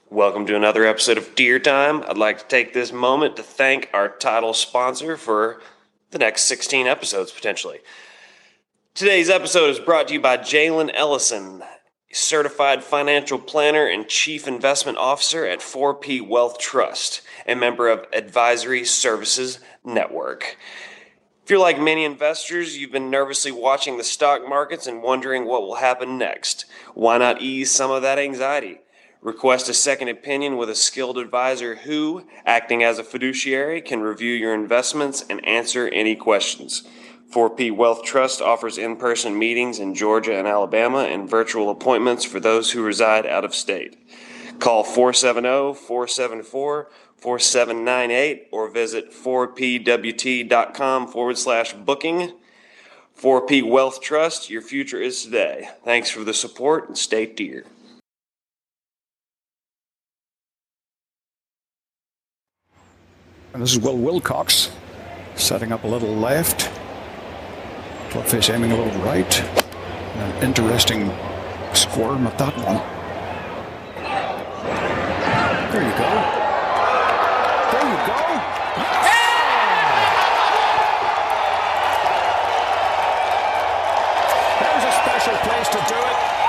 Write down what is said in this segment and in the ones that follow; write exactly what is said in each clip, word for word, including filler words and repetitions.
Welcome to another episode of Deer Time. I'd like to take this moment to thank our title sponsor for the next sixteen episodes, potentially. Today's episode is brought to you by Jalen Ellison, certified financial planner and chief investment officer at four P Wealth Trust, a member of Advisory Services Network. If you're like many investors, you've been nervously watching the stock markets and wondering what will happen next. Why not ease some of that anxiety? Request a second opinion with a skilled advisor who, acting as a fiduciary, can review your investments and answer any questions. four P Wealth Trust offers in-person meetings in Georgia and Alabama and virtual appointments for those who reside out of state. Call four seven zero, four seven four, four seven nine eight or visit four p w t dot com forward slash booking. four P Wealth Trust, your future is today. Thanks for the support and stay deer. And this is Will Wilcox setting up a little left. Clubfish aiming a little right. And an interesting squirm at that one. There you go. There you go. Yeah! There's a special place to do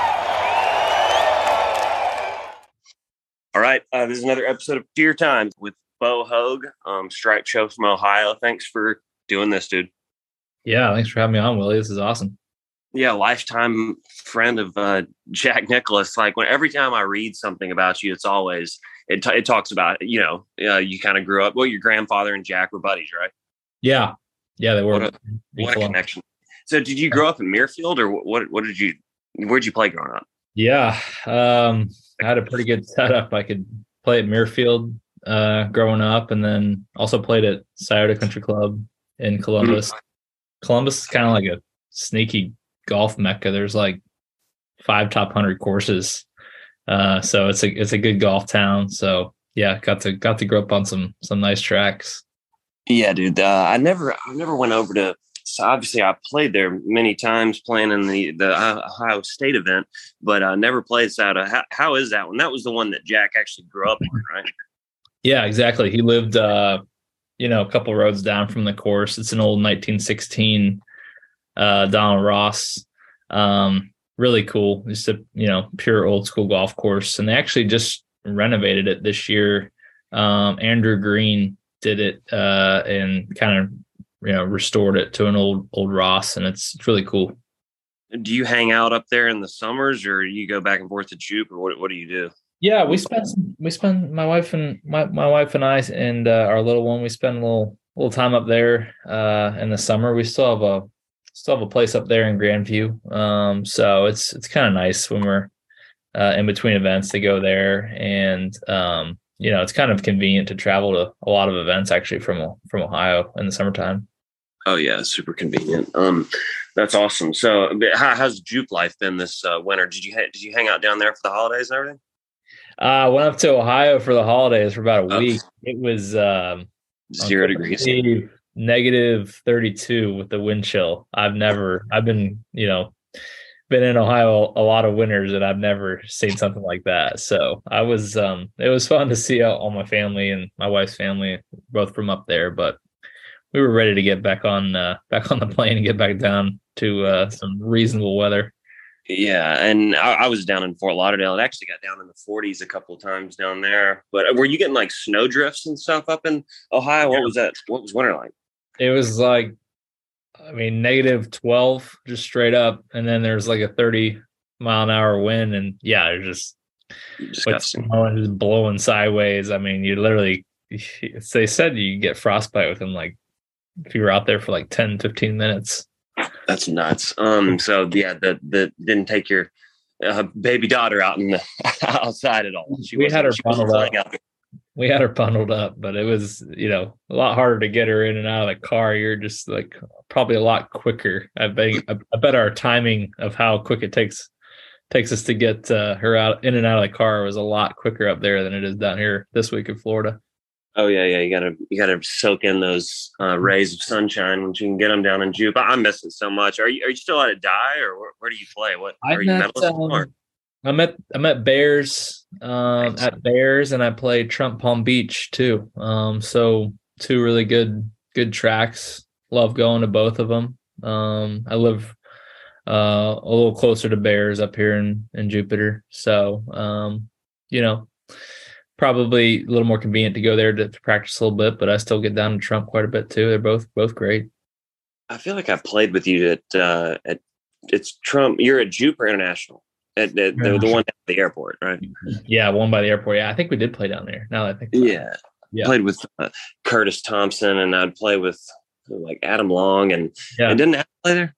it. All right, uh, this is another episode of Deer Time with Bo Hogue, um, Strike Show from Ohio. Thanks for doing this, dude. Yeah, thanks for having me on, Willie. This is awesome. Yeah, lifetime friend of uh, Jack Nicklaus. Like when every time I read something about you, it's always it, t- it talks about you know uh, you kind of grew up. Well, your grandfather and Jack were buddies, right? Yeah, yeah, they were. What a, what a connection. So, did you grow up in Muirfield, or what? What did you? Where'd you play growing up? Yeah, um, I had a pretty good setup. I could play at Muirfield uh, growing up, and then also played at Scioto Country Club in Columbus. Mm-hmm. Columbus is kind of like a sneaky golf mecca. There's like five top hundred courses, uh, so it's a it's a good golf town. So yeah, got to got to grow up on some some nice tracks. Yeah, dude. Uh, I never I never went over to. So obviously, I played there many times, playing in the the Ohio State event, but I uh, never played Scioto. How, how is that one? That was the one that Jack actually grew up in, right? Yeah, exactly. He lived, uh, you know, a couple roads down from the course. It's an old nineteen sixteen uh, Donald Ross. Um, really cool. Just a, you know, pure old school golf course. And they actually just renovated it this year. Um, Andrew Green did it uh, and kind of, you know, restored it to an old, old Ross. And it's, it's really cool. Do you hang out up there in the summers, or you go back and forth to Jupe, or what, what do you do? Yeah, we spend we spend my wife and my, my wife and I and uh, our little one. We spend a little little time up there uh, in the summer. We still have a still have a place up there in Grandview, um, so it's it's kind of nice when we're uh, in between events to go there, and um, you know it's kind of convenient to travel to a lot of events actually from from Ohio in the summertime. Oh yeah, super convenient. Um, that's awesome. So, how, how's Jupe life been this uh, winter? Did you ha- did you hang out down there for the holidays and everything? I uh, went up to Ohio for the holidays for about a week. Oh. It was um, zero degrees, negative thirty-two with the wind chill. I've never, I've been, you know, been in Ohio a lot of winters, and I've never seen something like that. So I was, um, it was fun to see all my family and my wife's family, both from up there. But we were ready to get back on, uh, back on the plane and get back down to uh, some reasonable weather. Yeah, and I, I was down in Fort Lauderdale. It actually got down in the forties a couple of times down there. But were you getting like snow drifts and stuff up in Ohio? What was that? What was winter like? It was like, I mean, negative twelve, just straight up. And then there's like a thirty mile an hour wind. And yeah, it's just, disgusting. Just blowing sideways. I mean, you literally, they said you get frostbite within like, if you were out there for like ten, fifteen minutes. That's nuts. Um. So yeah, that that didn't take your uh, baby daughter out in the outside at all. She we had her bundled up. We had her bundled up, but it was, you know, a lot harder to get her in and out of the car. You're just like probably a lot quicker. I bet. I bet our timing of how quick it takes takes us to get uh, her out in and out of the car was a lot quicker up there than it is down here this week in Florida. Oh yeah, yeah. You gotta you gotta soak in those uh, rays of sunshine when you can get them down in Jupe. I miss it so much. Are you are you still at a die, or where, where do you play? What are I'm you at, medalist? um, I'm at I'm at Bears um, Nice. at Bears, and I played Trump Palm Beach too. Um, so two really good good tracks. Love going to both of them. Um, I live uh, a little closer to Bears up here in in Jupiter, so um, you know, probably a little more convenient to go there to, to practice a little bit. But I still get down to Trump quite a bit too. They're both both great. I feel like I've played with you at uh, at it's Trump. You're at Jupiter International, at, at the, the one at the airport, right? Yeah, one by the airport. Yeah, I think we did play down there. Now that I think about it. Yeah, Yeah. Played with uh, Curtis Thompson, and I'd play with like Adam Long, and Yeah. and didn't Adam play there?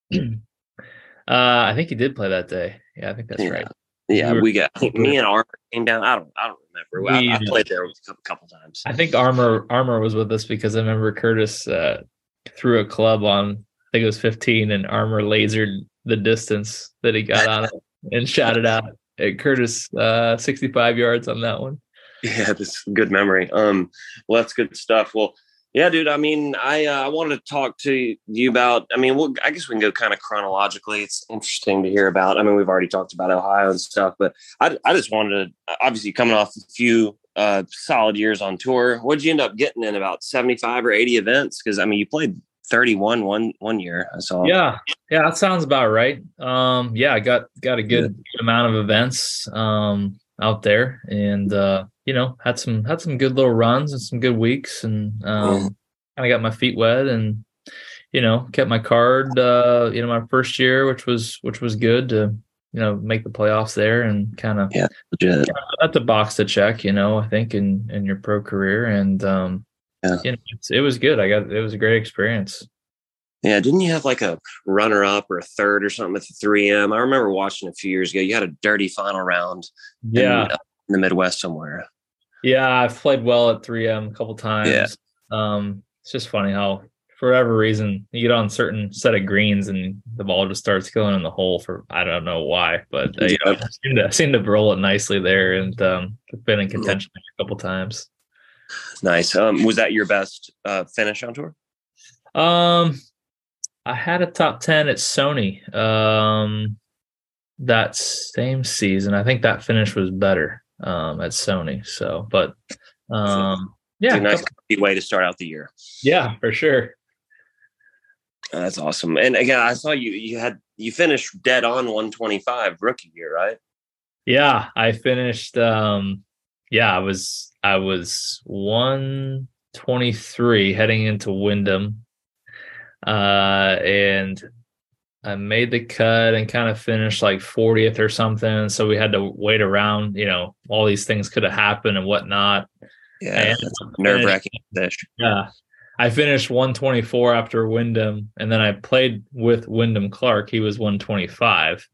uh, I think he did play that day. Yeah, I think that's Yeah. right. Yeah, We were- we got. I think me and Armour came down. I don't. I don't remember. I, We- I played there a couple, couple times. I think Armor Armor was with us because I remember Curtis uh, threw a club on. I think it was fifteen, and Armor lasered the distance that he got on it and shot it out at Curtis uh, sixty-five yards on that one. Yeah, this good memory. Um, well, that's good stuff. Well, yeah, dude. I mean, I uh, I wanted to talk to you about. I mean, we'll, I guess we can go kind of chronologically. It's interesting to hear about. I mean, we've already talked about Ohio and stuff, but I I just wanted to, obviously coming off a few uh, solid years on tour. What'd you end up getting in about seventy-five or eighty events? Because I mean, you played thirty-one one one year. I saw. Yeah, yeah, that sounds about right. Um, yeah, I got got a good, good amount of events um, out there, and uh, you know, had some had some good little runs and some good weeks, and um, Mm. kind of got my feet wet, and you know, kept my card. Uh, you know, my first year, which was which was good to you know make the playoffs there, and kind of Yeah, legit. that's a box to check. You know, I think in in your pro career, and um, Yeah. you know, it's, it was good. I got it was a great experience. Yeah, didn't you have like a runner up or a third or something at the three M? I remember watching a few years ago. You had a dirty final round. Yeah. in, uh, in the Midwest somewhere. Yeah, I've played well at three M a couple times. Yeah. Um, it's just funny how, for whatever reason, you get on certain set of greens and the ball just starts going in the hole for I don't know why, but uh, you know, I seem to seem to roll it nicely there, and um, been in contention a couple times. Nice. Um, was that your best uh, finish on tour? Um, I had a top ten at Sony um, that same season. I think that finish was better um, at Sony. So, but um, yeah, It's a nice couple- way to start out the year. yeah, for sure. Uh, that's awesome. And again, I saw you. You had you finished dead on one twenty-five rookie year, right? Yeah, I finished. Um, yeah, I was I was one twenty-three heading into Wyndham, uh, and I made the cut and kind of finished like fortieth or something. So we had to wait around. You know, all these things could have happened and whatnot. Yeah, And nerve wracking finish. Yeah, I finished one twenty-four after Wyndham, and then I played with Wyndham Clark. He was one twenty-five,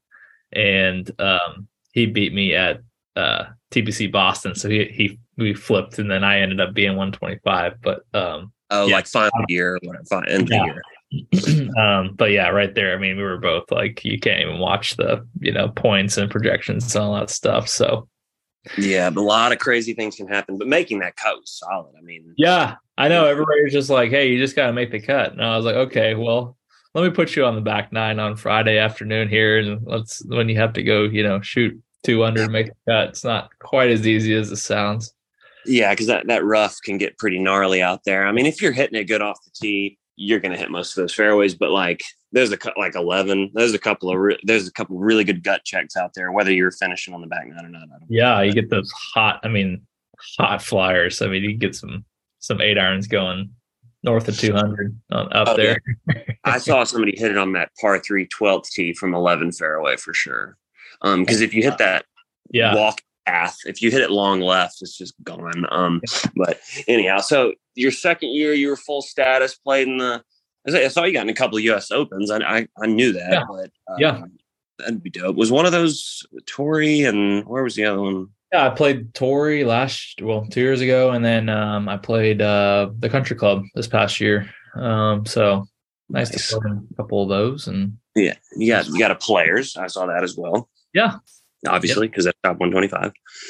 and um, he beat me at uh, T P C Boston. So he he we flipped, and then I ended up being one twenty-five. But um, Oh, yeah. like final year, whatever, final, end Yeah. of the year. um, but yeah, right there. I mean, we were both like, you can't even watch the you know points and projections and all that stuff. So Yeah, but a lot of crazy things can happen. But making that cut was solid. I mean, yeah, I know everybody was just like, hey, you just got to make the cut. And I was like, okay, well, let me put you on the back nine on Friday afternoon here. And let's, when you have to go, you know, shoot two under to make the cut, it's not quite as easy as it sounds. yeah, because that, that rough can get pretty gnarly out there. I mean, if you're hitting it good off the tee, you're going to hit most of those fairways. But like, there's a cou- like eleven. There's a couple of re- there's a couple really good gut checks out there, whether you're finishing on the back nine or not. I don't Yeah, you get those hot, I mean, hot flyers. I mean, you get some some eight irons going north of two hundred on, up Oh, there. I saw somebody hit it on that par three twelfth tee from eleven fairway for sure. Um, because if you hit that Yeah. walk path, if you hit it long left, it's just gone. Um, but anyhow, so your second year, you were full status, played in the. I saw you got in a couple of U S Opens. I I, I knew that. Yeah. But um, Yeah. that'd be dope. Was one of those Tory, and where was the other one? Yeah, I played Torrey last, well, two years ago, and then um, I played uh, the Country Club this past year. Um, so nice, Nice. to play in a couple of those, and Yeah, you got you got a Players. I saw that as well. yeah, Obviously, because that's top one twenty-five.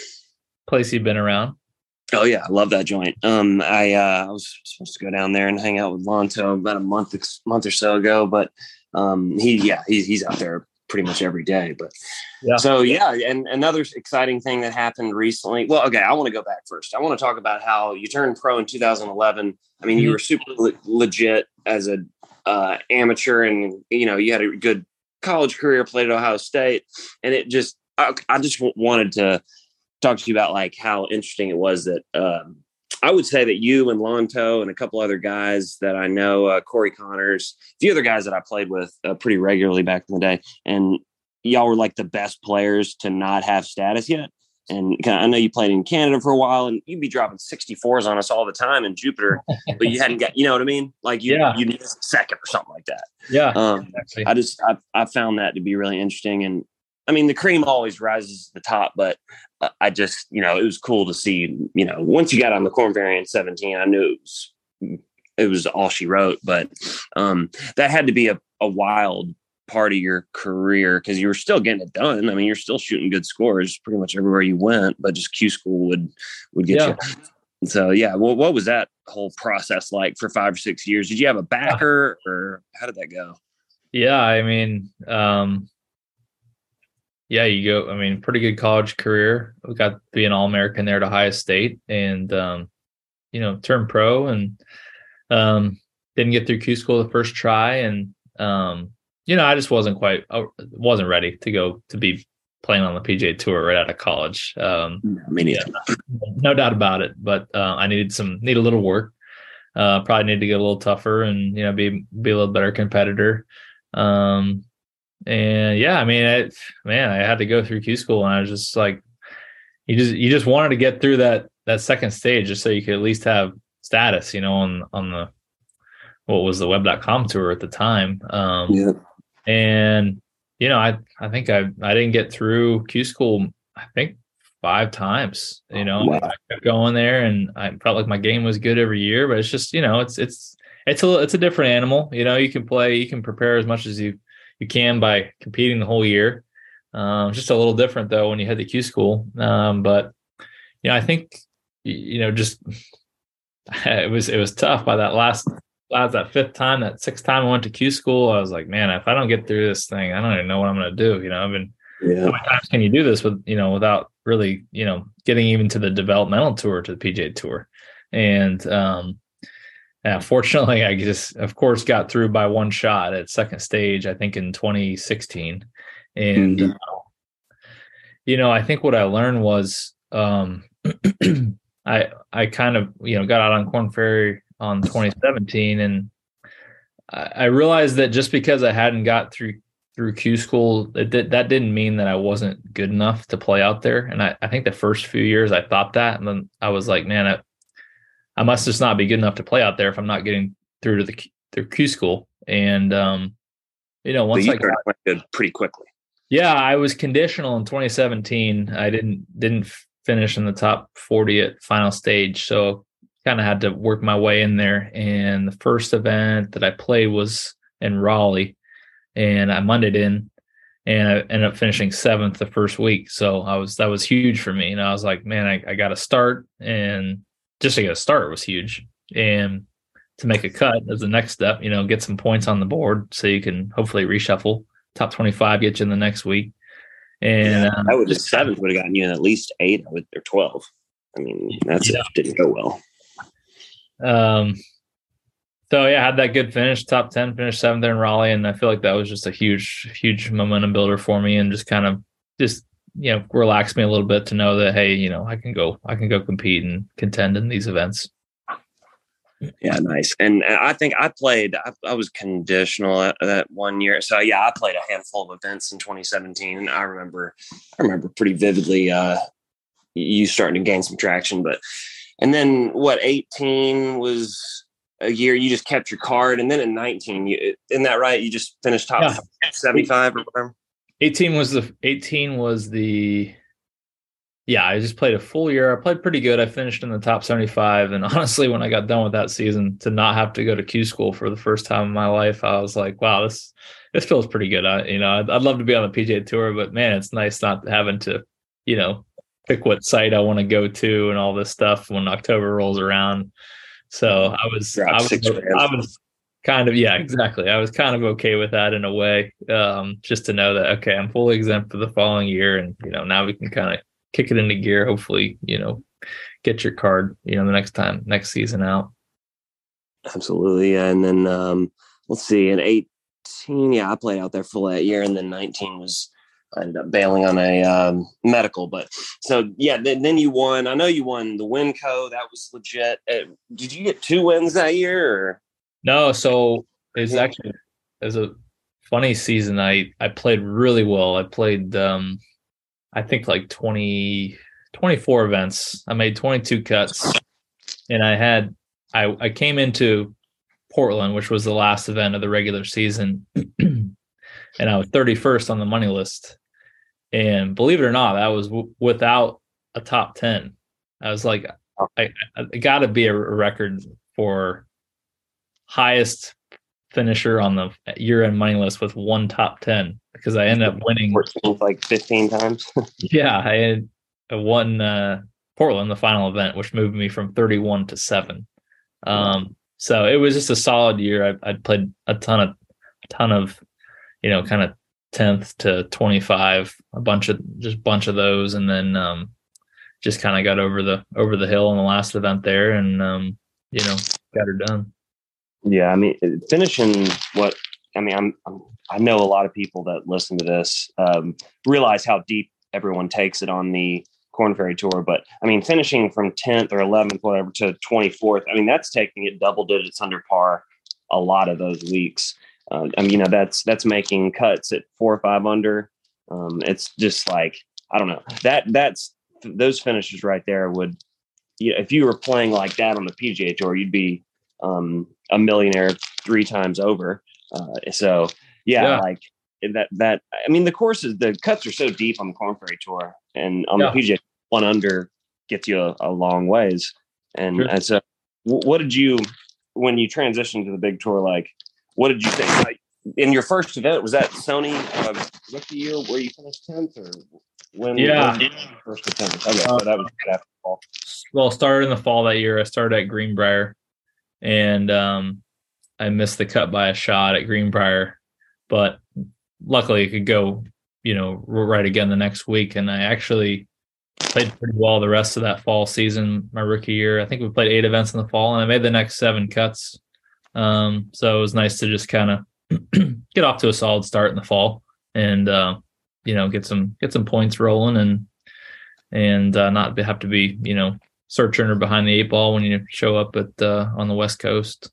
place you've been around. Oh yeah, I love that joint. Um, I uh, I was supposed to go down there and hang out with Lonto about a month month or so ago, but um, he yeah he's he's out there pretty much every day. But yeah. So yeah, and another exciting thing that happened recently. Well, okay, I want to go back first. I want to talk about how you turned pro in two thousand eleven. I mean, mm-hmm. you were super le- legit as a uh, amateur, and you know you had a good college career, played at Ohio State, and it just I, I just w- wanted to talk to you about like how interesting it was that um, I would say that you and Lonto and a couple other guys that I know, uh, Corey Connors, a few other guys that I played with uh, pretty regularly back in the day, and y'all were like the best players to not have status yet. And I know you played in Canada for a while, and you'd be dropping sixty-fours on us all the time in Jupiter, but you hadn't got, you know what I mean? Like you, yeah. you need a second or something like that. Yeah. Um, exactly. I just, I, I found that to be really interesting. And I mean, the cream always rises to the top, but uh, I just, you know, it was cool to see, you know, once you got on the Korn Ferry in seventeen, I knew it was, it was all she wrote, but um, that had to be a, a wild part of your career because you were still getting it done. I mean, you're still shooting good scores pretty much everywhere you went, but just Q school would would get yeah. you. So yeah, well, what was that whole process like for five or six years? Did you have a backer, or how did that go? Yeah, I mean, um, yeah, you go. I mean, pretty good college career. We got to be an All-American there at Ohio State, and um, you know, turned pro, and um, didn't get through Q school the first try, and um, you know, I just wasn't quite, I wasn't ready to go to be playing on the P G A Tour right out of college. Um, Me neither. Yeah, no doubt about it. But uh, I needed some, need a little work. Uh, probably need to get a little tougher and, you know, be be a little better competitor. Um, and yeah, I mean, I, man, I had to go through Q school, and I was just like, you just you just wanted to get through that that second stage just so you could at least have status, you know, on on the what was the web dot com tour at the time. Um, yeah. And, you know, I, I think I, I didn't get through Q school, I think five times, you know, wow. I kept going there, and I felt like my game was good every year, but it's just, you know, it's, it's, it's a, it's a different animal. You know, you can play, you can prepare as much as you, you can by competing the whole year. Um, just a little different though, when you head to Q school. Um, but, you know, I think, you know, just, it was, it was tough by that last, last, that fifth time, that sixth time I went to Q school. I was like, man, if I don't get through this thing, I don't even know what I'm going to do. You know, I've been, yeah. how many times can you do this with, you know, without really, you know, getting even to the developmental tour, to the P G A Tour. And, um, yeah, fortunately, I just, of course, got through by one shot at second stage, I think in twenty sixteen. And, mm-hmm. uh, you know, I think what I learned was, um, I, I kind of, you know, got out on Korn Ferry on twenty seventeen, and I, I realized that just because I hadn't got through through Q school, it did, that didn't mean that I wasn't good enough to play out there. And I, I think the first few years I thought that, and then I was like, man, I, I must just not be good enough to play out there if I'm not getting through to the through Q school. And um, you know, once I got good pretty quickly. Yeah, I was conditional in twenty seventeen. I didn't didn't finish in the top forty at final stage, so kind of had to work my way in there. And the first event that I played was in Raleigh, and I Mondayed in, and I ended up finishing seventh the first week. So I was, that was huge for me. And I was like, man, I, I got to start, and just to get a start was huge. And to make a cut as the next step, you know, get some points on the board so you can hopefully reshuffle top twenty-five, get you in the next week. And yeah, um, I would just seventh would have gotten you in at least eight or twelve. I mean, that's yeah. It didn't go well. Um, so yeah, I had that good finish, top ten, finished seventh there in Raleigh. And I feel like that was just a huge, huge momentum builder for me, and just kind of just, you know, relaxed me a little bit to know that, hey, you know, I can go, I can go compete and contend in these events. Yeah. Nice. And I think I played, I, I was conditional that, that one year. So yeah, I played a handful of events in twenty seventeen. And I remember, I remember pretty vividly, uh, you starting to gain some traction, but and then what, eighteen was a year you just kept your card. And then in nineteen, you, isn't that right? You just finished top yeah. seventy-five or whatever. eighteen was the, eighteen was the, yeah, I just played a full year. I played pretty good. I finished in the top seventy-five. And honestly, when I got done with that season, to not have to go to Q school for the first time in my life, I was like, wow, this, this feels pretty good. I, you know, I'd, I'd love to be on the P G A Tour, but man, it's nice not having to, you know, pick what site I want to go to and all this stuff when October rolls around. So I was, I was, I was, kind of, yeah, exactly. I was kind of okay with that in a way, um, just to know that, okay, I'm fully exempt for the following year. And, you know, now we can kind of kick it into gear, hopefully, you know, get your card, you know, the next time, next season out. Absolutely. Yeah. And then, um, let's see, in eighteen, yeah, I played out there for that year. And then nineteen was, I ended up bailing on a um, medical. But so, yeah, then, then you won. I know you won the Winco. That was legit. Uh, did you get two wins that year? Or? No, so it's actually it was a funny season. I I played really well. I played um I think like twenty, twenty-four events. I made twenty-two cuts, and I had I I came into Portland, which was the last event of the regular season, and I was thirty-first on the money list. And believe it or not, that was w- without a top ten. I was like, I, I it got to be a record for highest finisher on the year-end money list with one top ten, because I ended up winning like fifteen times. Yeah, I had won uh, Portland, the final event, which moved me from thirty-one to seven. Um, so it was just a solid year. I, I played a ton of, a ton of, you know, kind of tenth to twenty-five, a bunch of just bunch of those, and then um, just kind of got over the over the hill in the last event there, and um, you know, got her done. Yeah, I mean, finishing what I mean, I'm, I'm I know a lot of people that listen to this um, realize how deep everyone takes it on the Korn Ferry Tour, but I mean, finishing from tenth or eleventh, whatever, to twenty-fourth, I mean, that's taking it double digits under par a lot of those weeks. Uh, I mean, you know, that's that's making cuts at four or five under. Um, it's just like, I don't know, that that's those finishes right there would, you know, if you were playing like that on the P G A Tour, you'd be um, a millionaire three times over. Uh, so yeah, yeah, like that, that, I mean, the courses, the cuts are so deep on the Korn Ferry Tour, and on yeah. the P G A, one under gets you a, a long ways. And, sure. and so w- what did you, when you transitioned to the big tour, like, what did you think? Like, in your first event, was that Sony uh, rookie year where you finished tenth, or when? Yeah. When first attempt? Okay, uh, so that was right after the fall. Well, started in the fall that year. I started at Greenbrier, and um, I missed the cut by a shot at Greenbrier, but luckily it could go, you know, right again the next week. And I actually played pretty well the rest of that fall season, my rookie year. I think we played eight events in the fall, and I made the next seven cuts. Um, so it was nice to just kind of get off to a solid start in the fall, and uh, you know, get some get some points rolling, and and uh, not have to be, you know, searching or behind the eight ball when you show up at uh, on the West Coast.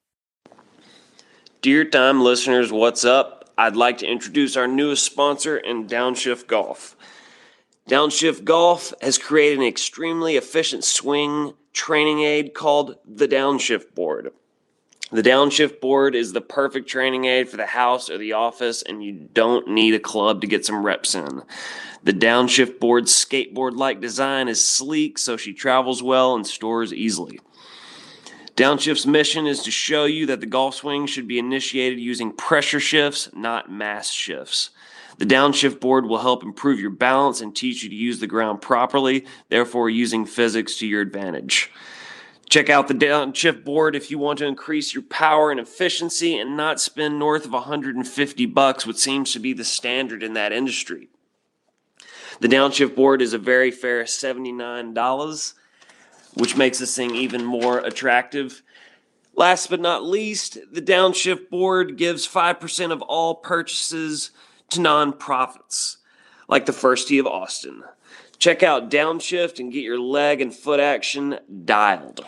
Dear Time listeners, what's up? I'd like to introduce our newest sponsor in Downshift Golf. Downshift Golf has created an extremely efficient swing training aid called the Downshift Board. The Downshift Board is the perfect training aid for the house or the office, and you don't need a club to get some reps in. The Downshift Board's skateboard-like design is sleek, so she travels well and stores easily. Downshift's mission is to show you that the golf swing should be initiated using pressure shifts, not mass shifts. The Downshift Board will help improve your balance and teach you to use the ground properly, therefore using physics to your advantage. Check out the Downshift Board if you want to increase your power and efficiency and not spend north of one hundred fifty bucks, which seems to be the standard in that industry. The Downshift Board is a very fair seventy-nine dollars, which makes this thing even more attractive. Last but not least, the Downshift Board gives five percent of all purchases to nonprofits, like the First Tee of Austin. Check out Downshift and get your leg and foot action dialed.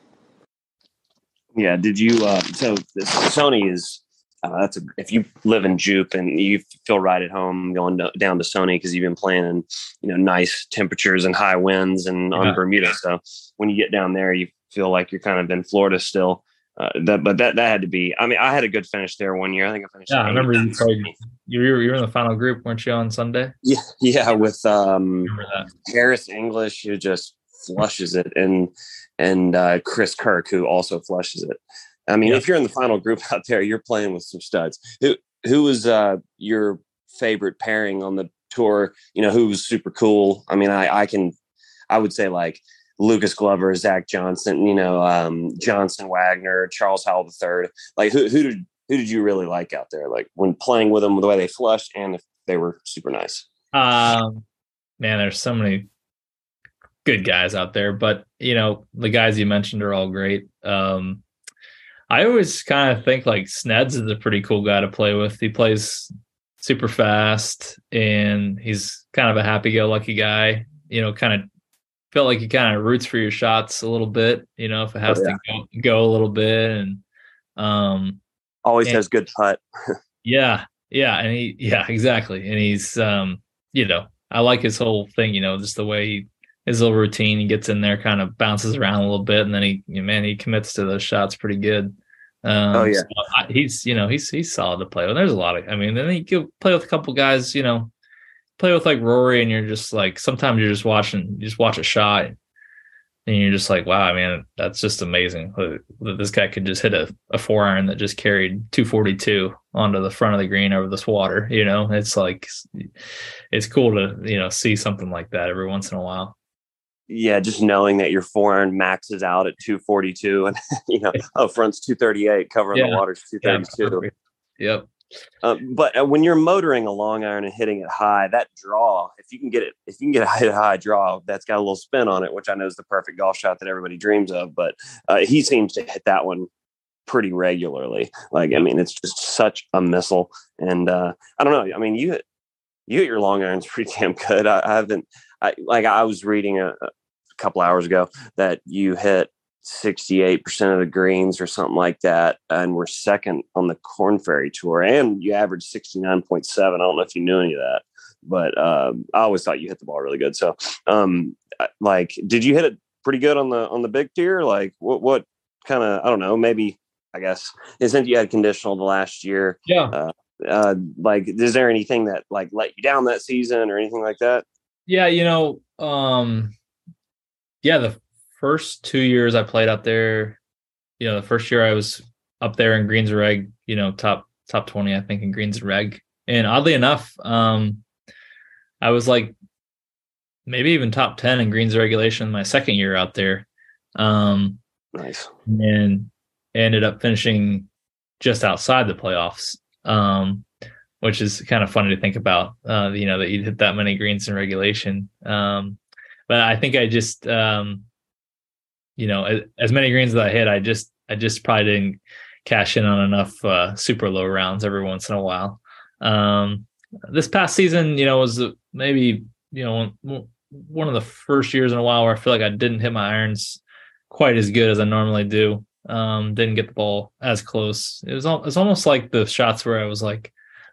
Yeah, did you, uh, so this, Sony is, uh, that's a, if you live in Jupe and you feel right at home going to, down to Sony because you've been playing in, you know, nice temperatures and high winds and yeah. on Bermuda. So when you get down there, you feel like you're kind of in Florida still. Uh, that, but that, that had to be, I mean, I had a good finish there one year. I think I finished. Yeah, I remember you played, you were, you were in the final group, weren't you, on Sunday? Yeah. Yeah. With um, Harris English, who just flushes it, and, and uh, Chris Kirk, who also flushes it. I mean, yeah. if you're in the final group out there, you're playing with some studs. Who, who was uh, your favorite pairing on the tour? You know, who was super cool? I mean, I, I can, I would say like, Lucas Glover, Zach Johnson, you know, um, Johnson Wagner, Charles Howell the third. Like, who who did who did you really like out there? Like when playing with them, the way they flushed, and if they were super nice. Um, man, there's so many good guys out there, but you know, the guys you mentioned are all great. Um, I always kind of think like Sneds is a pretty cool guy to play with. He plays super fast, and he's kind of a happy-go-lucky guy. You know, kind of felt like he kind of roots for your shots a little bit. You know, if it has oh, yeah. to go, go a little bit, and um, always and, has good putt. yeah, yeah, and he, yeah, exactly, and he's, um, you know, I like his whole thing. You know, just the way he, his little routine. He gets in there, kind of bounces around a little bit, and then he, you know, man, he commits to those shots pretty good. Um, oh yeah, so I, he's, you know, he's he's solid to play with. There's a lot of, I mean, then you play with a couple guys, you know, play with like Rory, and you're just like, sometimes you're just watching, you just watch a shot, and you're just like, wow, man, that's just amazing that this guy could just hit a, a four iron that just carried two forty-two onto the front of the green over this water. You know, it's like, it's cool to, you know, see something like that every once in a while. Yeah, just knowing that your four iron maxes out at two forty-two, and you know, oh, front's two thirty-eight, covering yeah. the water's two thirty-two. Yeah, yep. Um, but uh, when you're motoring a long iron and hitting it high, that draw, if you can get it, if you can get a high, high draw, that's got a little spin on it, which I know is the perfect golf shot that everybody dreams of. But uh, he seems to hit that one pretty regularly. Like, I mean, it's just such a missile. And uh, I don't know. I mean, you hit, you hit your long irons pretty damn good. I, I haven't, I, like I was reading a, a couple hours ago that you hit sixty-eight percent of the greens or something like that, and we're second on the Corn Ferry Tour, and you averaged sixty-nine point seven. I don't know if you knew any of that, but um, I always thought you hit the ball really good. So, um, like, did you hit it pretty good on the on the big tier? Like, what what kind of, I don't know, maybe, I guess, since you had conditional the last year, yeah. Uh, uh, like, is there anything that like let you down that season or anything like that? Yeah, you know, um, yeah, the first two years I played up there, you know, the first year I was up there in greens and reg, you know, top top twenty, I think, in greens and reg. And oddly enough, um, I was like maybe even top ten in greens and regulation my second year out there. Um, nice. And ended up finishing just outside the playoffs, um, which is kind of funny to think about, uh, you know, that you'd hit that many greens in regulation. Um, but I think I just, um, you know, as, as many greens as I hit, I just, I just probably didn't cash in on enough uh, super low rounds every once in a while. Um, this past season, you know, was maybe, you know, one of the first years in a while where I feel like I didn't hit my irons quite as good as I normally do. Um, didn't get the ball as close. It was, it was almost like the shots where I was like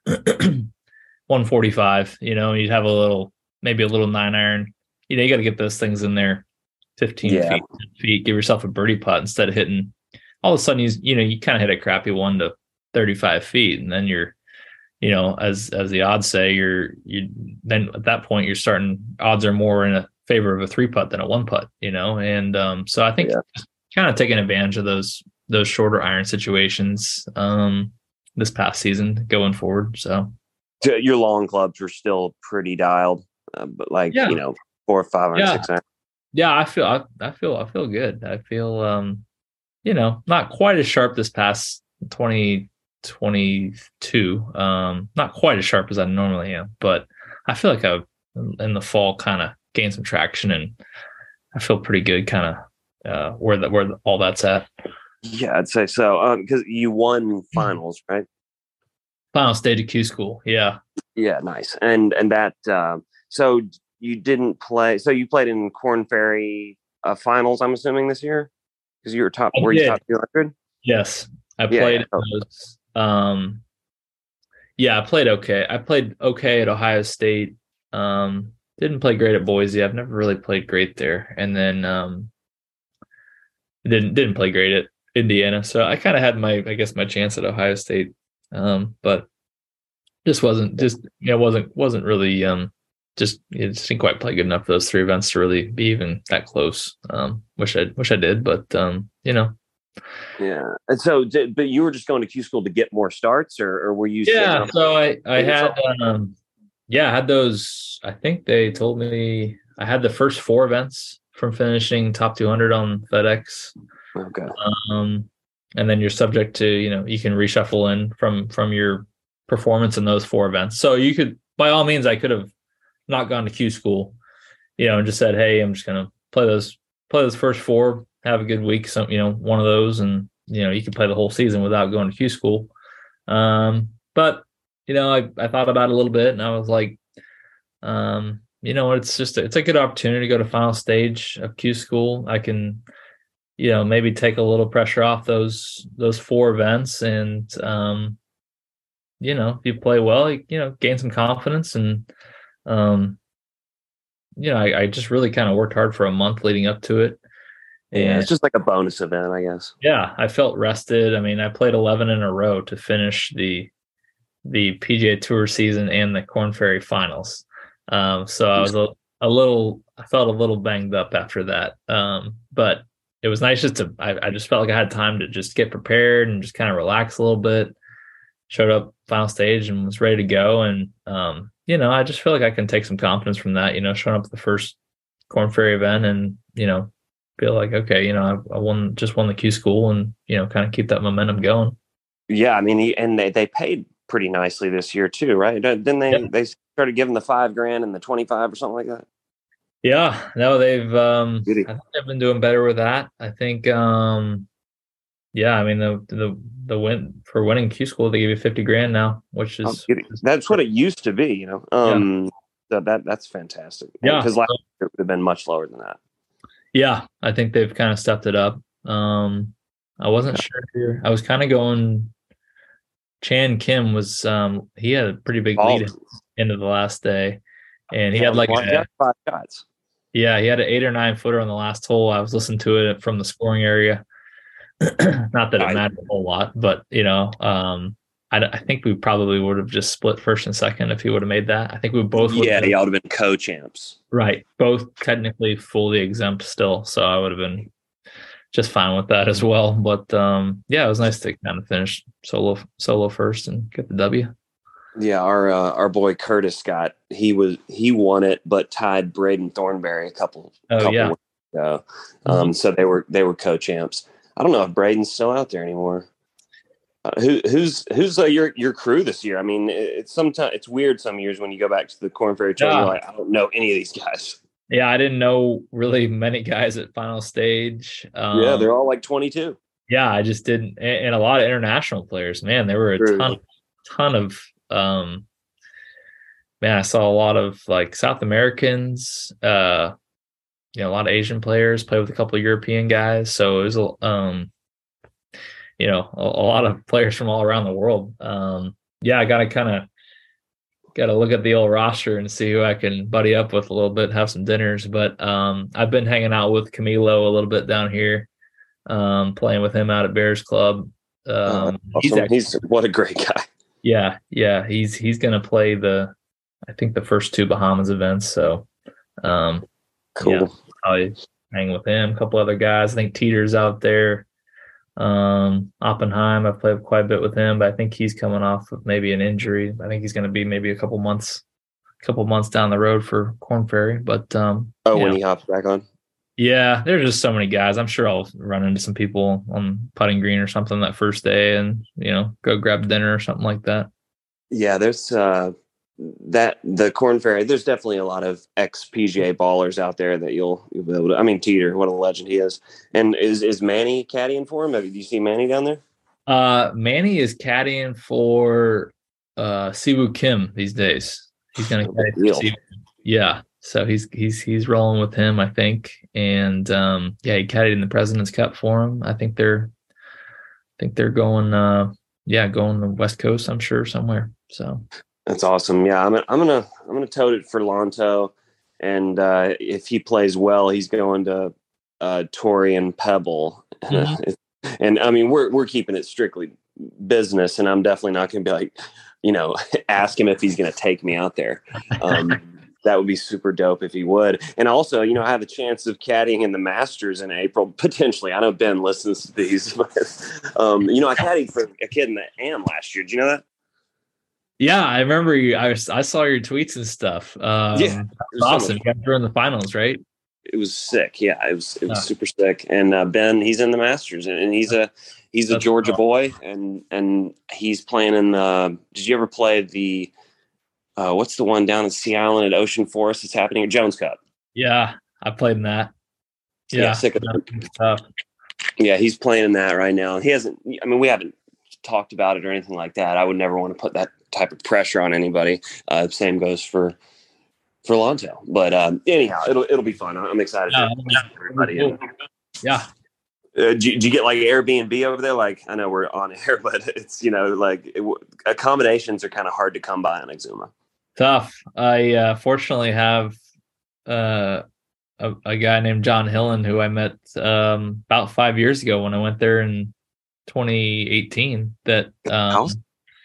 one forty-five, you know, you'd have a little, maybe a little nine iron. You know, you got to get those things in there fifteen yeah. feet, ten feet, give yourself a birdie putt instead of hitting. All of a sudden, you you know, you kind of hit a crappy one to thirty-five feet, and then you're, you know, as as the odds say, you're you then at that point you're starting. Odds are more in a favor of a three putt than a one putt, you know, and um, so I think yeah. kind of taking advantage of those those shorter iron situations um, this past season going forward. So your long clubs were still pretty dialed, uh, but like yeah. you know, four, five, or yeah. six iron. Yeah, I feel I, I feel I feel good. I feel um, you know, not quite as sharp this past twenty twenty-two. Um, not quite as sharp as I normally am, but I feel like I've in the fall kind of gained some traction, and I feel pretty good kind of uh, where that where all that's at. Yeah, I'd say so. Because um, you won finals, right? Final stage of Q School, yeah. Yeah, nice. And and that uh, so. You didn't play, so you played in Corn Ferry uh, finals, I'm assuming, this year? Because you were top, I were did. you top two hundred? Yes, I played yeah, yeah. those. Um, yeah, I played okay. I played okay at Ohio State. Um, didn't play great at Boise. I've never really played great there. And then um, didn't didn't play great at Indiana. So I kind of had my, I guess, my chance at Ohio State. Um, but just wasn't, just, you know, wasn't, wasn't really, um, just, it just didn't quite play good enough for those three events to really be even that close. Um, wish I wish I did, but um, you know. Yeah. And so, did, but you were just going to Q School to get more starts, or, or were you? Yeah. So I I had um, yeah, I had those. I think they told me I had the first four events from finishing top two hundred on FedEx. Okay. Um, and then you're subject to, you know, you can reshuffle in from from your performance in those four events. So you could, by all means, I could have not gone to Q school, you know, and just said, hey, I'm just gonna play those play those first four, have a good week, some, you know, one of those, and you know, you can play the whole season without going to Q school. Um, but you know, I, I thought about it a little bit, and I was like, um, you know, it's just a, it's a good opportunity to go to final stage of Q school. I can, you know, maybe take a little pressure off those those four events, and um, you know, if you play well, you, you know, gain some confidence, and um, you know, I, I just really kind of worked hard for a month leading up to it. And yeah, it's just like a bonus event, I guess. Yeah, I felt rested. I mean, I played eleven in a row to finish the the P G A Tour season and the Korn Ferry Finals. Um, so I was a, a little, I felt a little banged up after that. Um, but it was nice just to, I, I just felt like I had time to just get prepared and just kind of relax a little bit. Showed up final stage and was ready to go. And, um, you know, I just feel like I can take some confidence from that, you know, showing up at the first Korn Ferry event and, you know, feel like, okay, you know, I, I won, just won the Q school and, you know, kind of keep that momentum going. Yeah. I mean, he, and they, they paid pretty nicely this year too, right? Didn't they, yep. They started giving the five grand and the twenty-five or something like that? Yeah, no, they've, um, I think they've been doing better with that. I think, um, yeah, I mean, the, the, the win for winning Q school, they give you fifty grand now, which is, that's what it used to be, you know? Um, yeah. so that, that's fantastic. Yeah. Because last year it would have been much lower than that. Yeah, I think they've kind of stepped it up. Um, I wasn't yeah. sure. I was kind of going. Chan Kim was. Um, he had a pretty big lead at the end of the last day, and he yeah, had like a, five shots. Yeah, he had an eight or nine footer on the last hole. I was listening to it from the scoring area. Not that it mattered a whole lot, but you know, um, I, I think we probably would have just split first and second if he would have made that. I think we both. Yeah, y'all would have been co-champs. Right. Both technically fully exempt still. So I would have been just fine with that as well. But um, yeah, it was nice to kind of finish solo solo first and get the W. Yeah, our uh, our boy Curtis Scott, he was he won it, but tied Braden Thornberry a couple. Oh couple yeah. Weeks ago. Um, mm-hmm. So they were they were co-champs. I don't know if Braden's still out there anymore. Uh, who who's who's uh, your your crew this year? I mean, it's sometimes it's weird some years when you go back to the Korn Ferry Tour. Yeah. You're like, I don't know any of these guys. Yeah, I didn't know really many guys at final stage. Um, yeah, they're all like twenty-two. Yeah, I just didn't, and, and a lot of international players. Man, there were a True. ton, ton of. Um, man, I saw a lot of like South Americans. Uh, you know, a lot of Asian players. Played with a couple of European guys. So it was a um. you know, a, a lot of players from all around the world. Um, yeah, I got to kind of got to look at the old roster and see who I can buddy up with a little bit, have some dinners. But um, I've been hanging out with Camilo a little bit down here, um, playing with him out at Bears Club. Um, oh, awesome. he's, actually, he's what a great guy. Yeah, yeah, he's he's gonna play the, I think the first two Bahamas events. So, um, cool. Yeah, I'll hang with him. A couple other guys. I think Teeter's out there. Um, Oppenheim, I've played quite a bit with him, but I think he's coming off of maybe an injury. I think he's going to be maybe a couple months, a couple months down the road for Korn Ferry. But um, oh, when know. he hops back on, yeah, there's just so many guys. I'm sure I'll run into some people on putting green or something that first day, and you know, go grab dinner or something like that. Yeah, there's uh, that the Korn Ferry. There's definitely a lot of ex P G A ballers out there that you'll you'll be able to. I mean, Teeter, what a legend he is. And is is Manny caddying for him? Have you seen Manny down there? Uh, Manny is caddying for uh Siwoo Kim these days. He's gonna caddy for Siwoo. Yeah, so he's he's he's rolling with him, I think. And um, yeah, he caddied in the President's Cup for him. I think they're, I think they're going. Uh, yeah, going to the West Coast. I'm sure somewhere. So. That's awesome. Yeah, I'm I'm gonna I'm gonna tote it for Lanto, and uh, if he plays well, he's going to uh, Torrey and Pebble, mm-hmm. and I mean we're we're keeping it strictly business, and I'm definitely not going to be like, you know, ask him if he's going to take me out there. Um, that would be super dope if he would, and also you know I have a chance of caddying in the Masters in April potentially. I know Ben listens to these, but um, you know I caddied for a kid in the A M last year. Did you know that? Yeah, I remember you. I was, I saw your tweets and stuff. Um, yeah, it was awesome. You guys were in the finals, right? It was sick. Yeah, it was it was Yeah. super sick. And uh, Ben, he's in the Masters, and, and he's a he's a That's Georgia cool. boy, and and he's playing in the. Did you ever play the? Uh, what's the one down in Sea Island at Ocean Forest? It's happening at Jones Cup. Yeah, I played in that. Yeah, Yeah, sick of yeah, it. stuff. Yeah, he's playing in that right now. He hasn't. I mean, we haven't talked about it or anything like that. I would never want to put that type of pressure on anybody. Uh, same goes for for Lonzo. But um, anyhow, it'll it'll be fun. I'm excited Yeah, for everybody. And, yeah. uh, do, you- do you get like Airbnb over there? Like, I know we're on air, but it's, you know, like it, accommodations are kind of hard to come by in Exuma. Tough. I uh, fortunately have uh, a, a guy named John Hillen who I met um, about five years ago when I went there in twenty eighteen. That um, House?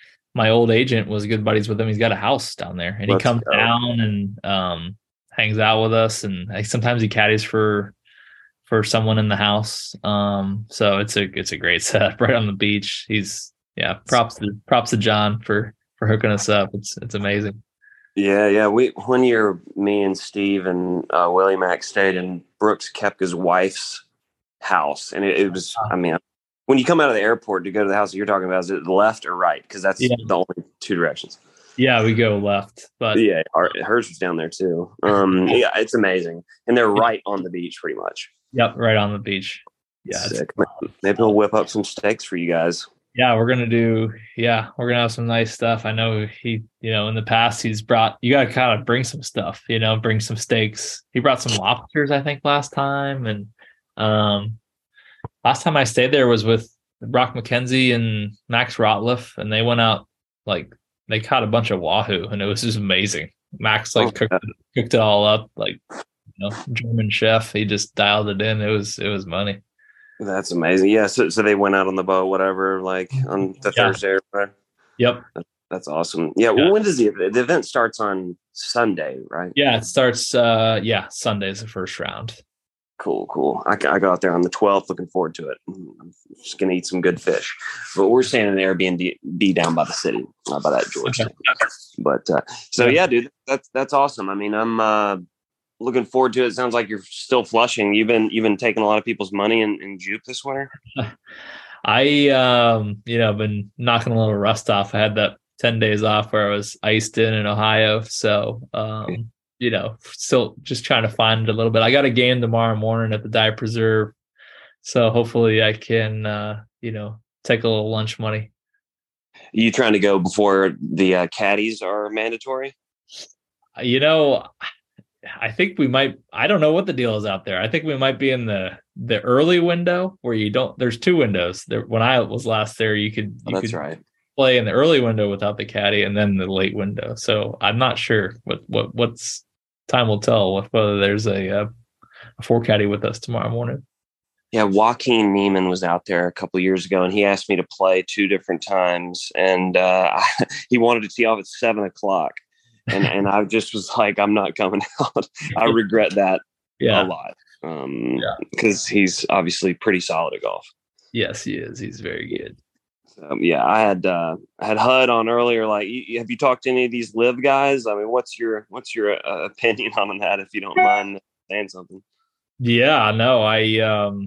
my old agent was good buddies with him. He's got a house down there, and Let's he comes go. down and um, hangs out with us. And like, sometimes he caddies for for someone in the house. Um, so it's a it's a great setup right on the beach. He's yeah, props to props to John for for hooking us up. It's it's amazing. Yeah, yeah. We one year, me and Steve and uh, Willie Mack stayed in Brooks Koepka's wife's house, and it, it was. I mean, when you come out of the airport to go to the house that you're talking about, is it left or right? Because that's Yeah. the only two directions. Yeah, we go left, but Yeah, our, hers was down there too. Um, yeah, it's amazing, and they're right on the beach, pretty much. yep, right on the beach. Yeah, it's, Sick. Maybe we'll whip up some steaks for you guys. yeah, we're gonna do. Yeah, we're gonna have some nice stuff. I know he, you know, in the past he's brought. You got to kind of bring some stuff. You know, bring some steaks. He brought some lobsters, I think, last time, and um, last time I stayed there was with Brock McKenzie and Max Rotliff, and they went out like they caught a bunch of wahoo, and it was just amazing. Max like Oh, cooked yeah. cooked it all up, like you know, German chef. He just dialed it in. It was it was money. That's amazing. Yeah, so, so they went out on the boat, whatever, like on the Yeah. Thursday, right? Yep. That's awesome. Yeah, well, Yeah. when does the event? The event starts on Sunday, right? Yeah, it starts. Uh, yeah, Sunday's the first round. Cool, cool. I, I got there on the twelfth. Looking forward to it. I'm just gonna eat some good fish. But we're staying in an Airbnb be down by the city, uh, by that George. Okay. But uh, so yeah, dude, that's that's awesome. I mean, I'm uh, looking forward to it. It sounds like you're still flushing. You've been you've been taking a lot of people's money in, in Jupe this winter. I, um, you know, been knocking a little rust off. I had that ten days off where I was iced in in Ohio. So, um, you know, still just trying to find it a little bit. I got a game tomorrow morning at the Dive Preserve. So hopefully I can, uh, you know, take a little lunch money. You trying to go before the uh, caddies are mandatory? You know, I think we might, I don't know what the deal is out there. I think we might be in the, the early window where you don't, there's two windows there. When I was last there, you could, Oh, you that's could right. play in the early window without the caddy and then the late window. So I'm not sure what, what, what's time will tell whether there's a, a, a four caddy with us tomorrow morning. Yeah, Joaquin Neiman was out there a couple of years ago, and he asked me to play two different times, and uh, I, he wanted to tee off at seven o'clock, and and I just was like, I'm not coming out. I regret that Yeah. a lot, um, Yeah. because he's obviously pretty solid at golf. Yes, he is. He's very good. So, yeah, I had uh, I had H U D on earlier. Like, you, have you talked to any of these live guys? I mean, what's your what's your uh, opinion on that? If you don't mind saying something. Yeah, no, I, um,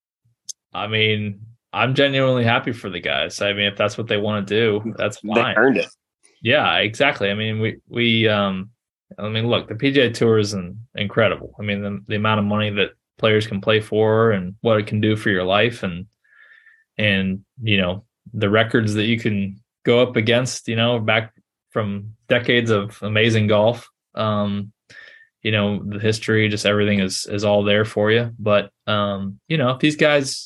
I mean, I'm genuinely happy for the guys. I mean, if that's what they want to do, that's They fine. earned it. Yeah, exactly. I mean, we, we, um, I mean, look, the P G A Tour is an, incredible. I mean, the, the amount of money that players can play for and what it can do for your life and, and, you know, the records that you can go up against, you know, back from decades of amazing golf. Um, you know, the history, just everything is, is all there for you. But, um, you know, if these guys,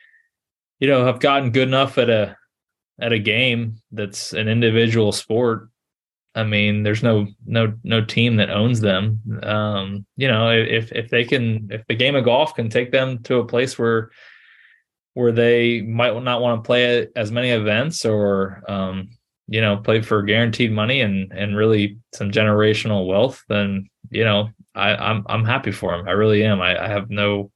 you know, have gotten good enough at a, at a game that's an individual sport, I mean, there's no, no, no team that owns them. Um, you know, if, if they can, if the game of golf can take them to a place where, where they might not want to play as many events or, um, you know, play for guaranteed money and, and really some generational wealth, then, you know, I, I'm, I'm happy for them. I really am. I, I have no,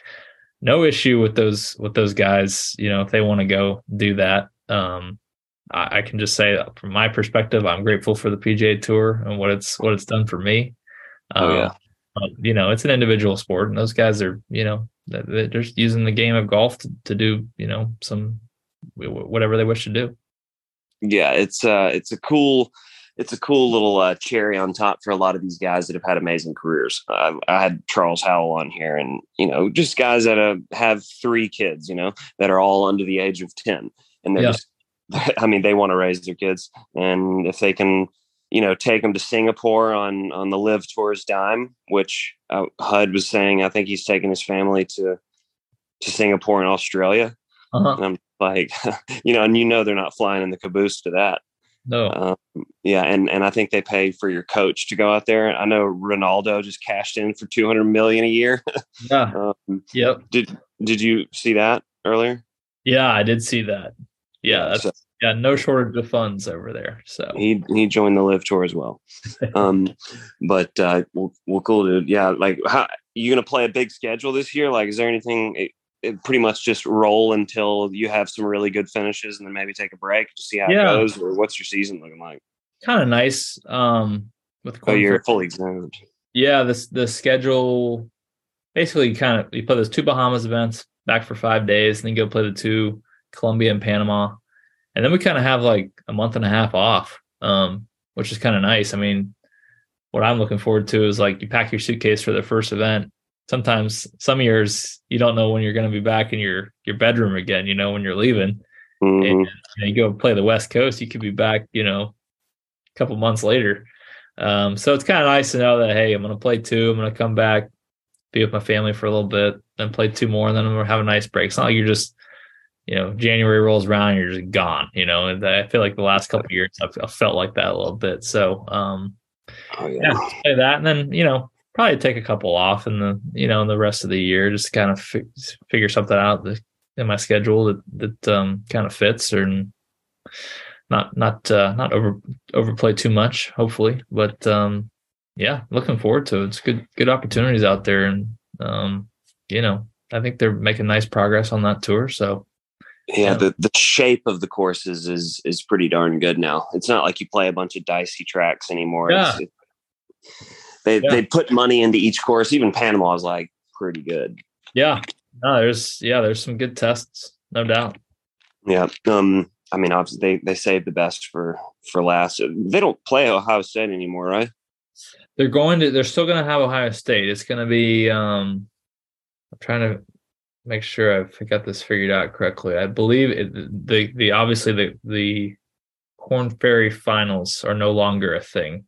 no issue with those, with those guys, you know, if they want to go do that. Um, I, I can just say from my perspective, I'm grateful for the P G A Tour and what it's, what it's done for me. Um, Oh, yeah. Uh, you know, it's an individual sport, and those guys are, you know, they're just using the game of golf to, to do, you know, some whatever they wish to do. Yeah, it's uh, it's a cool, it's a cool little uh, cherry on top for a lot of these guys that have had amazing careers. Uh, I had Charles Howell on here, and you know, just guys that uh, have three kids, you know, that are all under the age of ten, and they're Yeah. just, I mean, they want to raise their kids, and if they can, you know, take them to Singapore on on the Live Tour's dime, which uh, H U D was saying, I think he's taking his family to to Singapore and Australia. Uh-huh. And I'm like, you know, and you know they're not flying in the caboose to that. No. Um, yeah, and and I think they pay for your coach to go out there. I know Ronaldo just cashed in for two hundred million a year. Yeah. um, Yep. Did Did you see that earlier? Yeah, I did see that. Yeah, that's So yeah, no shortage of funds over there. So he he joined the Live Tour as well. Um, but uh, well, well, cool, dude. Yeah, like, how you gonna play a big schedule this year? Like, is there anything? It, it pretty much just roll until you have some really good finishes, and then maybe take a break to see how Yeah. it goes. Or what's your season looking like? kind of nice. Um, with Oh, you're Corn fully examined. Yeah, this the schedule basically kind of you play those two Bahamas events back for five days, and then go play the two Colombia and Panama, and then we kind of have like a month and a half off, um, which is kind of nice. I mean, what I'm looking forward to is like you pack your suitcase for the first event. Sometimes some years you don't know when you're going to be back in your your bedroom again. You know when you're leaving, Mhm. and you, know, you go play the West Coast, you could be back, you know, a couple months later. Um, so it's kind of nice to know that, hey, I'm going to play two. I'm going to come back, be with my family for a little bit, then play two more, and then I'm going to have a nice break. It's not like you're just, you know, January rolls around and you're just gone, you know, and I feel like the last couple of years I've, I've felt like that a little bit. So, um, Oh, yeah. yeah, play that. And then, you know, probably take a couple off in the, you know, in the rest of the year, just to kind of fi- figure something out that, in my schedule that, that, um, kind of fits, or not, not, uh, not over, overplay too much, hopefully. But, um, yeah, looking forward to it. It's good, good opportunities out there. And, um, you know, I think they're making nice progress on that tour. So, Yeah, Yeah. the, the shape of the courses is is pretty darn good now. It's not like you play a bunch of dicey tracks anymore. Yeah. It's, it, they Yeah. they put money into each course. Even Panama is like pretty good. yeah, no, there's, yeah, there's some good tests, no doubt. Yeah. Um. I mean, obviously they they saved the best for for last. They don't play Ohio State anymore, right? They're going to, they're still going to have Ohio State. It's going to be, um, I'm trying to make sure I've got this figured out correctly. I believe it, the, the, obviously the, the Corn Ferry finals are no longer a thing.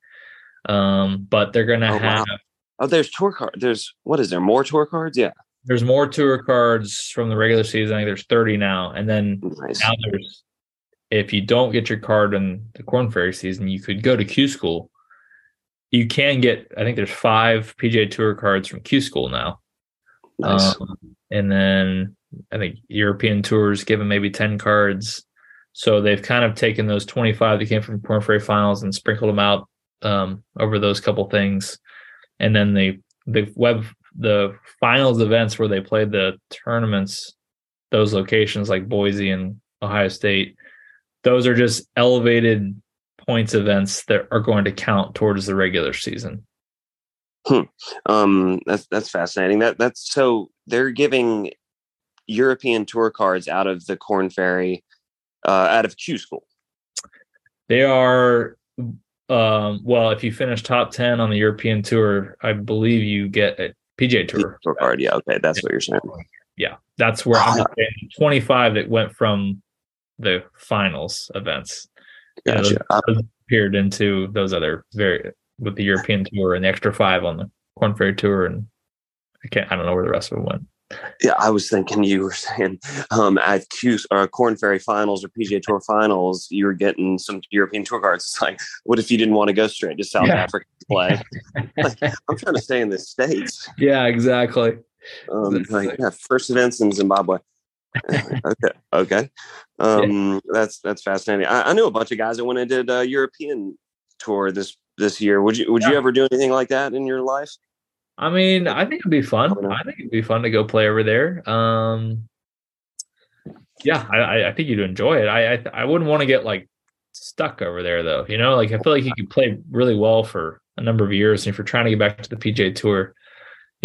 Um, but they're going to Oh, have, wow. Oh, there's tour card. There's what is there? More tour cards? Yeah. there's more tour cards from the regular season. I think there's thirty now. And then Nice. now there's, if you don't get your card in the Corn Ferry season, you could go to Q School. You can get, I think there's five P G A Tour cards from Q School now. Nice. Um, and then I think European Tours given maybe ten cards. So they've kind of taken those twenty-five that came from Corn Ferry finals and sprinkled them out um, over those couple things. And then the the web the finals events where they played the tournaments, those locations like Boise and Ohio State, those are just elevated points events that are going to count towards the regular season. Hmm. Um, that's that's fascinating. That that's so they're giving European tour cards out of the Corn Ferry, uh, out of Q School. They are, um, well, if you finish top ten on the European Tour, I believe you get a P G A Tour tour card. Yeah, okay, that's what you're saying. Yeah, that's where I'm just saying twenty-five that went from the finals events. Gotcha. You know, those appeared into those other very with the European Tour and the extra five on the Corn Ferry Tour, and I can't, I don't know where the rest of them went. Yeah, I was thinking you were saying um, at Q or Corn Ferry finals or P G A Tour finals, you were getting some European tour cards. It's like, what if you didn't want to go straight to South Yeah. Africa to play? Like, I'm trying to stay in the States. Yeah, exactly. Um, like, yeah, first events in Zimbabwe. okay, okay, um, yeah. that's that's fascinating. I, I knew a bunch of guys that went and did a European tour this this year. Would you would yeah. you ever do anything like that in your life? I mean, I think it'd be fun. I think it'd be fun to go play over there. Um, yeah, I, I think you'd enjoy it. I I, I wouldn't want to get like stuck over there though. You know, like I feel like you could play really well for a number of years, and if you're trying to get back to the P G A Tour,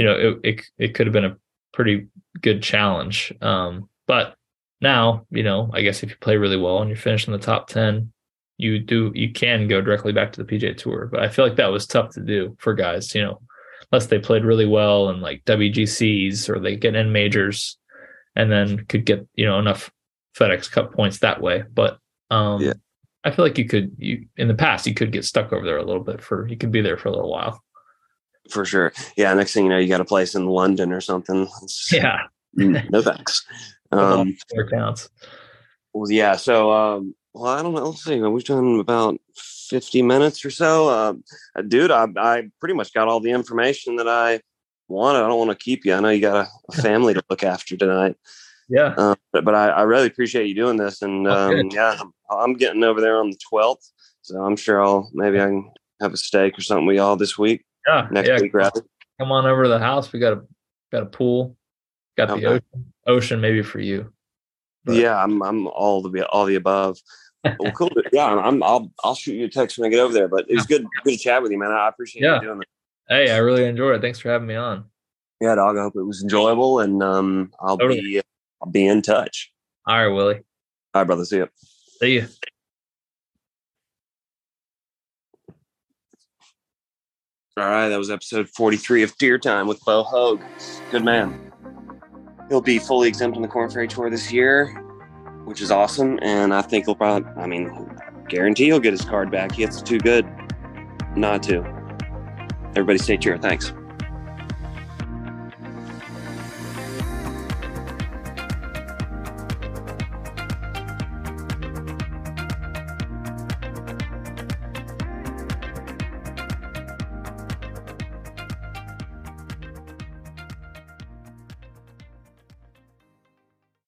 you know, it it, it could have been a pretty good challenge. Um, but now, you know, I guess if you play really well and you finish in the top ten, you do you can go directly back to the P G A Tour. But I feel like that was tough to do for guys, you know, unless they played really well in like W G Cs or they get in majors and then could get, you know, enough FedEx Cup points that way. But um, yeah. I feel like you could, you in the past, you could get stuck over there a little bit for, you could be there for a little while. For sure. Yeah. Next thing you know, you got a place in London or something. It's, yeah. No thanks. Um, Four counts. Well, yeah. So, um, well, I don't know. Let's see. We've done about fifty minutes or so. Uh, dude, I, I pretty much got all the information that I wanted. I don't want to keep you. I know you got a, a family to look after tonight. Yeah. Uh, but but I, I really appreciate you doing this. And um, okay. yeah, I'm, I'm getting over there on the twelfth. So I'm sure I'll, maybe I can have a steak or something with y'all this week. Yeah. Next yeah. week, rather. Come on over to the house. We got a, got a pool. Got the okay. ocean, ocean maybe for you. But. Yeah, I'm I'm all the all the above. Well, cool. Yeah, I'm I'll I'll shoot you a text when I get over there. But it was good good to chat with you, man. I appreciate yeah. you doing that. Hey, I really enjoyed it. Thanks for having me on. Yeah, dog. I hope it was enjoyable, and um, I'll totally. be I'll be in touch. All right, Willie. All right, brother. See you. See you. All right, that was episode forty-three of Deer Time with Bo Hogue. Good man. He'll be fully exempt on the Korn Ferry Tour this year, which is awesome. And I think he'll probably, I mean, guarantee he'll get his card back. He gets too good not to. Everybody stay tuned. Thanks.